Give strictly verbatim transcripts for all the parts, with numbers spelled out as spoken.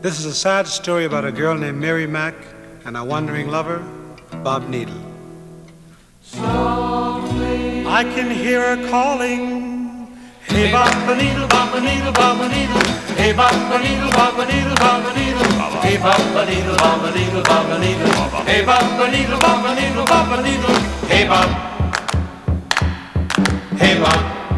This is a sad story about a girl named Mary Mack and a wandering lover, Bob Needle. Softly I can hear her calling, hey Bob Needle, Bob Needle, Bob Needle, hey Bob Needle, Bob Needle, Bob Needle, hey Bob Needle, Bob Needle, Bob Needle, hey Bob Needle, Bob Needle, Bob Needle, hey Bob, hey Bob.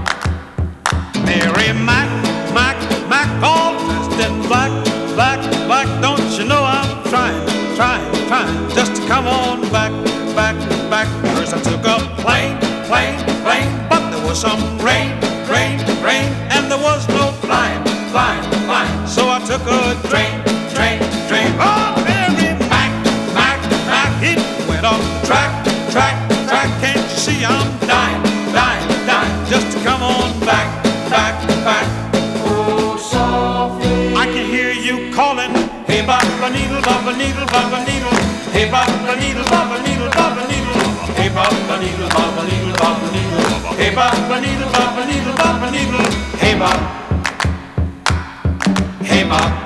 Mary Mack, Mack, Mack, all dressed in black, black, black. Don't you know I'm trying, trying, trying just to come on back, back, back. First I took a plane, plane, plane, but there was some rain, rain, rain, and there was no flying, flying, flying. So I took a train, train, train. Oh, Mary Mack, Mack, Mack, it went off the track, track, track. Can't you see I'm dying, dying, dying just to come on back, back, back. Oh, softly I can hear you calling, hey Baba Needle, Baba Needle, Baba Needle, hey Baba Needle, Baba Needle, Baba Needle, hey Baba Needle, Baba Needle, Baba Needle, hey Baba Needle, Baba Needle, Baba Needle, hey Bob, hey Bob.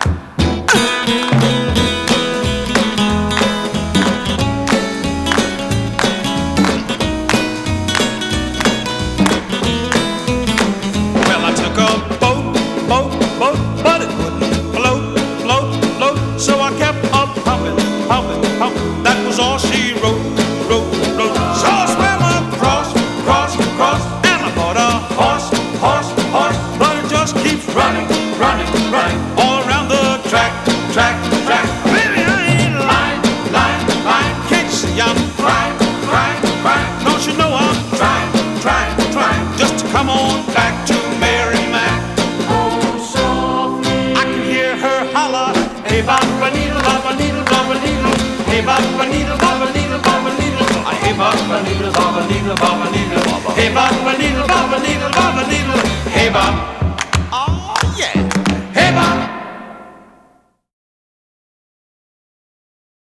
So I kept up pumping, pumping, pumping. That was all she wrote, wrote, wrote. So I swam across, cross, cross, and I bought a horse, horse, horse. But it just keeps running, running, running all around the track, track, track. Baby, I ain't lying, lying, lying. Can't you see I'm crying, crying, crying? Don't you know I'm trying, trying, trying just to come on back to Mary Mack. Oh, softly I can hear her holler, hey Baba Needle, Baba Needle, Baba Needle, hey Baba Needle, Baba Needle, Baba Needle, hey Baba Needle, Baba Needle, Baba Needle, hey Baba